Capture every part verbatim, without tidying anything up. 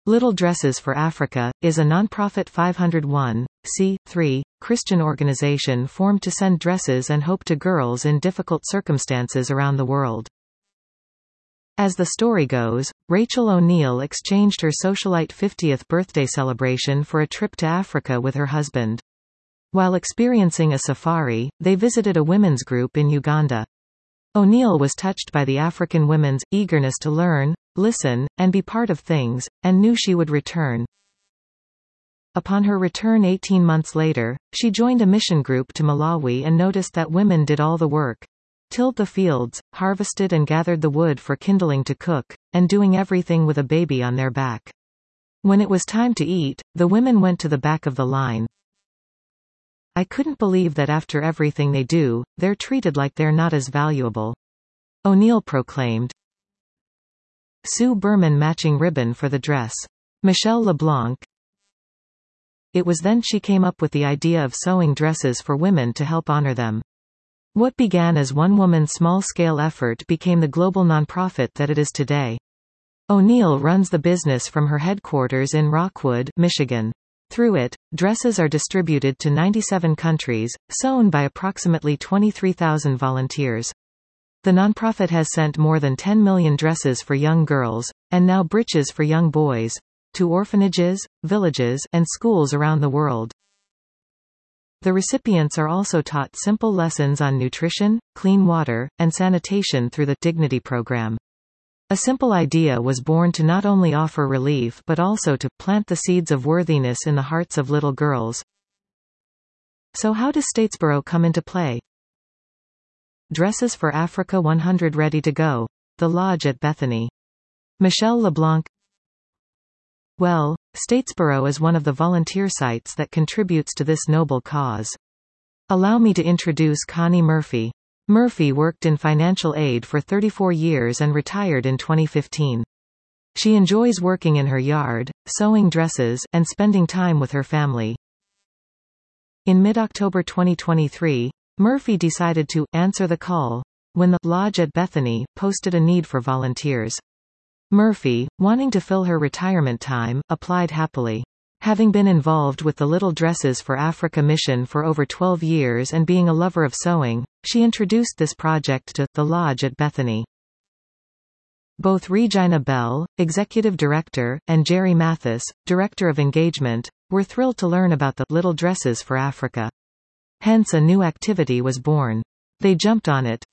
Little Dresses for Africa, is a nonprofit five oh one c three Christian organization formed to send dresses and hope to girls in difficult circumstances around the world. As the story goes, Rachel O'Neal exchanged her socialite fiftieth birthday celebration for a trip to Africa with her husband. While experiencing a safari, they visited a women's group in Uganda. O'Neal was touched by the African women's eagerness to learn, listen, and be part of things, and knew she would return. Upon her return eighteen months later, she joined a mission group to Malawi and noticed that women did all the work. Tilled the fields, harvested and gathered the wood for kindling to cook, and doing everything with a baby on their back. When it was time to eat, the women went to the back of the line. I couldn't believe that after everything they do, they're treated like they're not as valuable. O'Neal proclaimed. Sue Berman matching ribbon for the dress. Michelle LeBlanc. It was then she came up with the idea of sewing dresses for women to help honor them. What began as one woman's small-scale effort became the global nonprofit that it is today. O'Neal runs the business from her headquarters in Rockwood, Michigan. Through it, dresses are distributed to ninety-seven countries, sewn by approximately twenty-three thousand volunteers. The nonprofit has sent more than ten million dresses for young girls, and now breeches for young boys, to orphanages, villages, and schools around the world. The recipients are also taught simple lessons on nutrition, clean water, and sanitation through the Dignity program. A simple idea was born to not only offer relief but also to plant the seeds of worthiness in the hearts of little girls. So how does Statesboro come into play? Dresses for Africa one hundred ready to go. The Lodge at Bethany. Michelle LeBlanc. Well, Statesboro is one of the volunteer sites that contributes to this noble cause. Allow me to introduce Connie Murphy. Murphy worked in financial aid for thirty-four years and retired in twenty fifteen. She enjoys working in her yard, sewing dresses, and spending time with her family. In mid-October twenty twenty-three, Murphy decided to answer the call when the Lodge at Bethany posted a need for volunteers. Murphy, wanting to fill her retirement time, applied happily. Having been involved with the Little Dresses for Africa mission for over twelve years and being a lover of sewing, she introduced this project to the Lodge at Bethany. Both Regina Bell, Executive Director, and Jerry Mathis, Director of Engagement, were thrilled to learn about the Little Dresses for Africa. Hence a new activity was born. They jumped on it.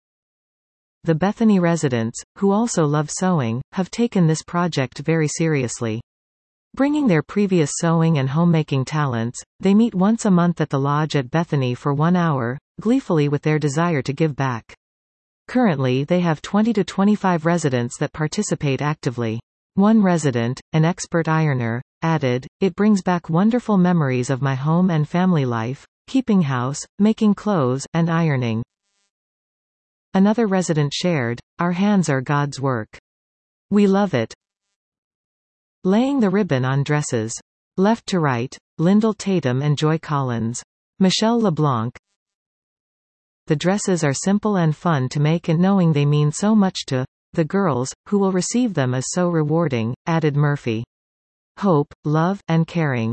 The Bethany residents, who also love sewing, have taken this project very seriously. Bringing their previous sewing and homemaking talents, they meet once a month at the Lodge at Bethany for one hour, gleefully with their desire to give back. Currently they have twenty to twenty-five residents that participate actively. One resident, an expert ironer, added, "It brings back wonderful memories of my home and family life, keeping house, making clothes, and ironing." Another resident shared, "Our hands are God's work. We love it." Laying the ribbon on dresses. Left to right, Lyndall Tatum and Joy Collins. Michelle LeBlanc. The dresses are simple and fun to make, and knowing they mean so much to the girls who will receive them is so rewarding, added Murphy. Hope, love, and caring.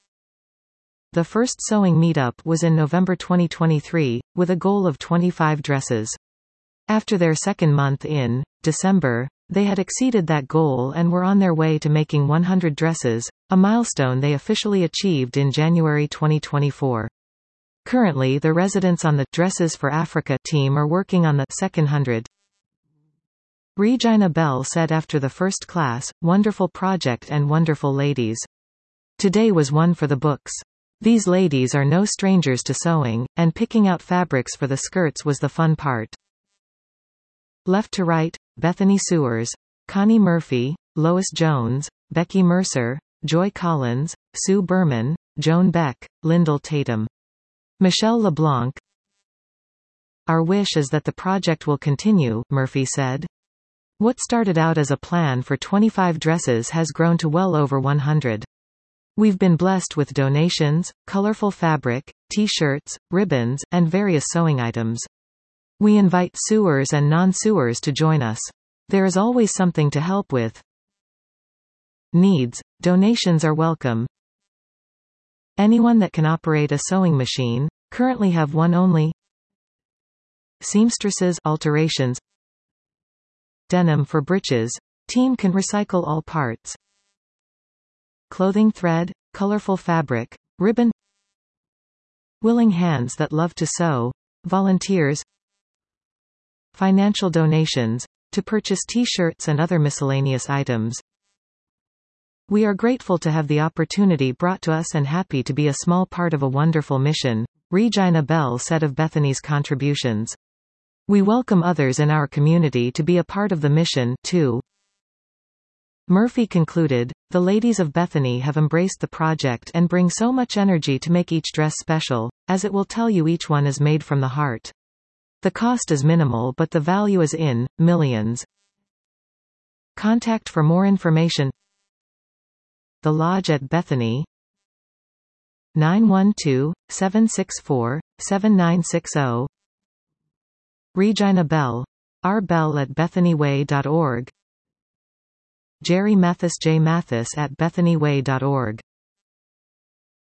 The first sewing meetup was in November twenty twenty-three, with a goal of twenty-five dresses. After their second month in December, they had exceeded that goal and were on their way to making one hundred dresses, a milestone they officially achieved in January twenty twenty-four. Currently the residents on the Dresses for Africa team are working on the second hundred. Regina Bell said after the first class, "Wonderful project and wonderful ladies. Today was one for the books. These ladies are no strangers to sewing, and picking out fabrics for the skirts was the fun part." Left to right, Bethany Sewers, Connie Murphy, Lois Jones, Becky Mercer, Joy Collins, Sue Berman, Joan Beck, Lyndall Tatum. Michelle LeBlanc. Our wish is that the project will continue, Murphy said. What started out as a plan for twenty-five dresses has grown to well over one hundred. We've been blessed with donations, colorful fabric, t-shirts, ribbons, and various sewing items. We invite sewers and non-sewers to join us. There is always something to help with. needs, donations are welcome. Anyone that can operate a sewing machine, currently have one only. Seamstresses, alterations. Denim for breeches, team can recycle all parts. Clothing thread, colorful fabric, ribbon. Willing hands that love to sew, volunteers. Financial donations, to purchase t-shirts and other miscellaneous items. We are grateful to have the opportunity brought to us and happy to be a small part of a wonderful mission, Regina Bell said of Bethany's contributions. We welcome others in our community to be a part of the mission, too. Murphy concluded, the ladies of Bethany have embraced the project and bring so much energy to make each dress special, as it will tell you each one is made from the heart. The cost is minimal but the value is in millions. Contact for more information. The Lodge at Bethany, nine one two, seven six four, seven nine six zero. Regina Bell, r bell at bethany way dot org. Jerry Mathis J Mathis at bethany way dot org.